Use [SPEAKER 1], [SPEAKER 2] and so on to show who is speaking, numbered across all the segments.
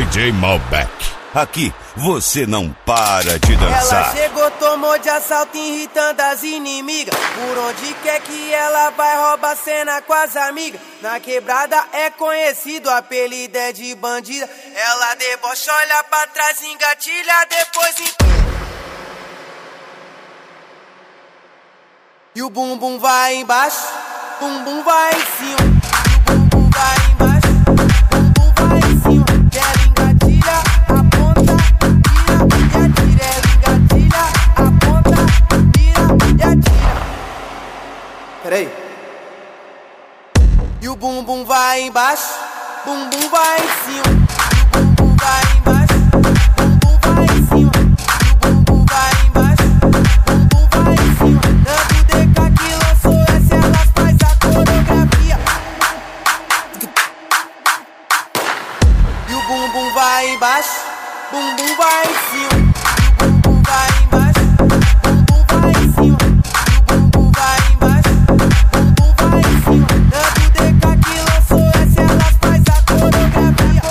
[SPEAKER 1] DJ Malbec.
[SPEAKER 2] Aqui você não para de dançar.
[SPEAKER 3] Ela chegou, tomou de assalto, irritando as inimigas. Por onde quer que ela vai, rouba cena com as amigas. Na quebrada é conhecido, o apelido é de bandida. Ela debocha, olha pra trás, engatilha, depois e o bumbum vai embaixo, bumbum vai em cima. E o bumbum vai embaixo, bumbum vai em cima. Ela engatilha, aponta, mira e atira. Ela engatilha, aponta, mira e atira. Peraí. E o bumbum vai embaixo, bumbum vai em cima. E o bumbum vai embaixo, bumbum vai em cima. E o bumbum vai embaixo, bumbum vai em cima. Tanto DK que lançou essa, ela faz a coreografia. E o bumbum vai embaixo, bumbum vai em cima. E o bumbum vai embaixo, bumbum vai em cima. E o bumbum vai embaixo, bumbum vai em cima. Tanto DK que lançou essa, ela faz a coreografia.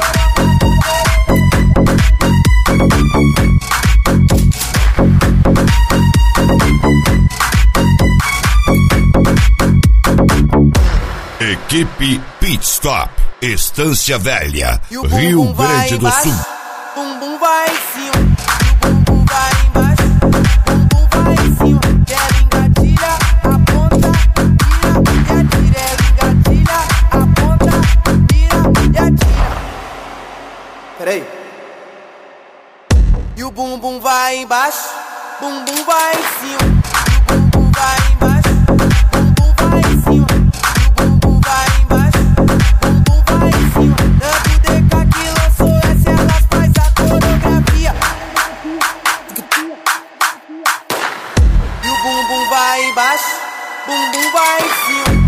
[SPEAKER 1] Equipe Pit Stop, Estância Velha,
[SPEAKER 3] E o
[SPEAKER 1] Rio
[SPEAKER 3] bumbum vai
[SPEAKER 1] Grande do
[SPEAKER 3] embaixo,
[SPEAKER 1] Sul.
[SPEAKER 3] bumbum vai em cima. E o bumbum vai embaixo, bumbum vai em cima. Ela engatilha, aponta, mira e atira. Ela engatilha, aponta, mira e atira. Peraí. E o bumbum vai embaixo, bumbum vai em cima. E o bumbum vai embaixo, bumbum vai em cima. E o bumbum vai embaixo, bumbum vai em cima. Tanto DK que lançou essa, ela faz a coreografia. E o bumbum vai embaixo, bumbum vai em cima.